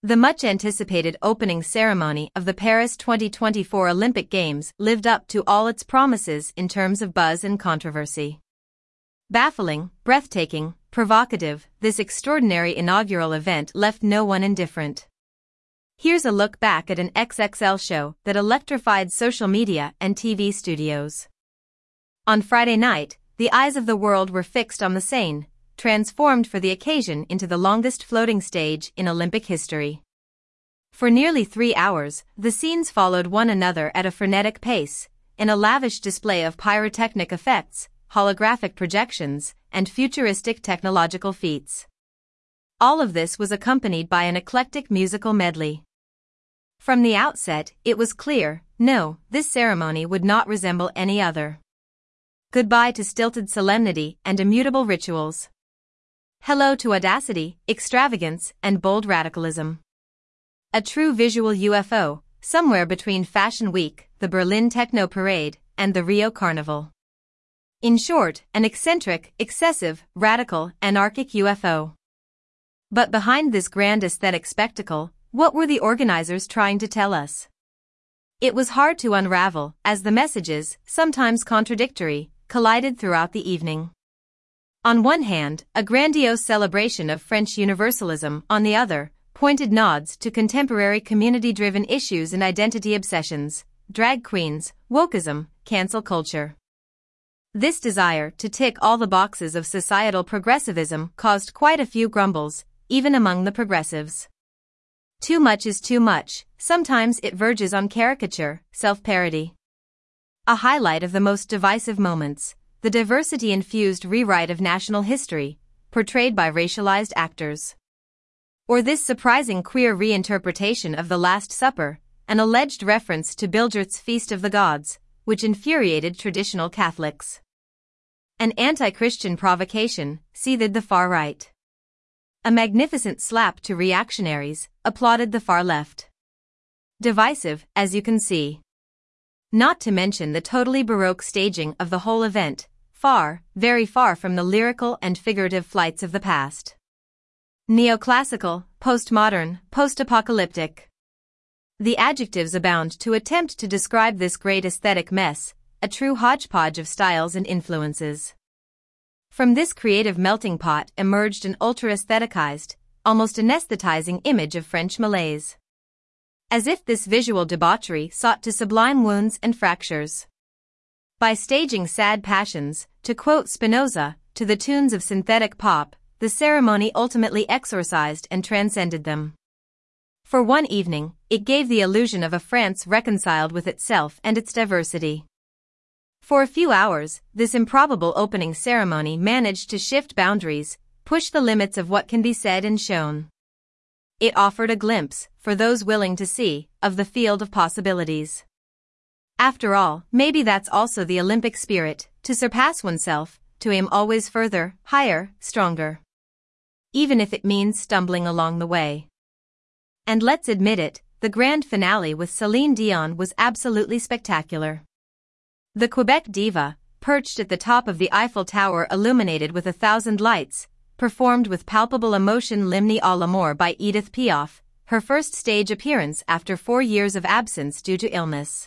The much-anticipated opening ceremony of the Paris 2024 Olympic Games lived up to all its promises in terms of buzz and controversy. Baffling, breathtaking, provocative, this extraordinary inaugural event left no one indifferent. Here's a look back at an XXL show that electrified social media and TV studios. On Friday night, the eyes of the world were fixed on the Seine, transformed for the occasion into the longest floating stage in Olympic history. For nearly 3 hours, the scenes followed one another at a frenetic pace, in a lavish display of pyrotechnic effects, holographic projections, and futuristic technological feats. All of this was accompanied by an eclectic musical medley. From the outset, it was clear, no, this ceremony would not resemble any other. Goodbye to stilted solemnity and immutable rituals. Hello to audacity, extravagance, and bold radicalism. A true visual UFO, somewhere between Fashion Week, the Berlin Techno Parade, and the Rio Carnival. In short, an eccentric, excessive, radical, anarchic UFO. But behind this grand aesthetic spectacle, what were the organizers trying to tell us? It was hard to unravel, as the messages, sometimes contradictory, collided throughout the evening. On one hand, a grandiose celebration of French universalism, on the other, pointed nods to contemporary community-driven issues and identity obsessions, drag queens, wokeism, cancel culture. This desire to tick all the boxes of societal progressivism caused quite a few grumbles, even among the progressives. Too much is too much, sometimes it verges on caricature, self-parody. A highlight of the most divisive moments, the diversity-infused rewrite of national history, portrayed by racialized actors. Or this surprising queer reinterpretation of The Last Supper, an alleged reference to Bilgert's Feast of the Gods, which infuriated traditional Catholics. An anti-Christian provocation, seethed the far right. A magnificent slap to reactionaries, applauded the far left. Divisive, as you can see. Not to mention the totally baroque staging of the whole event, far, very far from the lyrical and figurative flights of the past. Neoclassical, postmodern, post-apocalyptic. The adjectives abound to attempt to describe this great aesthetic mess, a true hodgepodge of styles and influences. From this creative melting pot emerged an ultra-aestheticized, almost anesthetizing image of French malaise. As if this visual debauchery sought to sublime wounds and fractures. By staging sad passions, to quote Spinoza, to the tunes of synthetic pop, the ceremony ultimately exorcised and transcended them. For one evening, it gave the illusion of a France reconciled with itself and its diversity. For a few hours, this improbable opening ceremony managed to shift boundaries, push the limits of what can be said and shown. It offered a glimpse, for those willing to see, of the field of possibilities. After all, maybe that's also the Olympic spirit, to surpass oneself, to aim always further, higher, stronger. Even if it means stumbling along the way. And let's admit it, the grand finale with Celine Dion was absolutely spectacular. The Quebec diva, perched at the top of the Eiffel Tower illuminated with 1,000 lights, performed with palpable emotion L'Hymne à l'amour by Edith Piaf, her first stage appearance after 4 years of absence due to illness.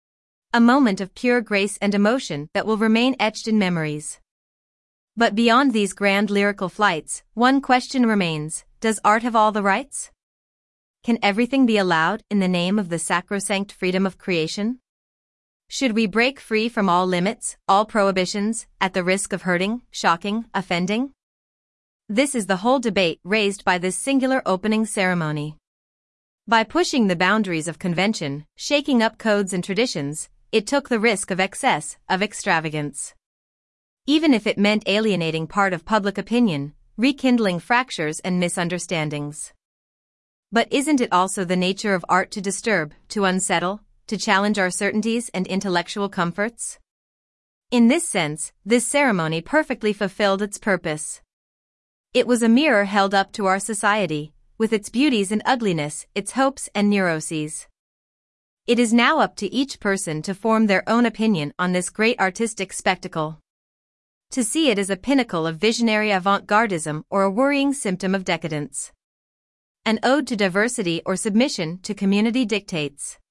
A moment of pure grace and emotion that will remain etched in memories. But beyond these grand lyrical flights, one question remains, does art have all the rights? Can everything be allowed in the name of the sacrosanct freedom of creation? Should we break free from all limits, all prohibitions, at the risk of hurting, shocking, offending? This is the whole debate raised by this singular opening ceremony. By pushing the boundaries of convention, shaking up codes and traditions, it took the risk of excess, of extravagance. Even if it meant alienating part of public opinion, rekindling fractures and misunderstandings. But isn't it also the nature of art to disturb, to unsettle, to challenge our certainties and intellectual comforts? In this sense, this ceremony perfectly fulfilled its purpose. It was a mirror held up to our society, with its beauties and ugliness, its hopes and neuroses. It is now up to each person to form their own opinion on this great artistic spectacle. To see it as a pinnacle of visionary avant-gardism or a worrying symptom of decadence. an ode to diversity or submission to community dictates.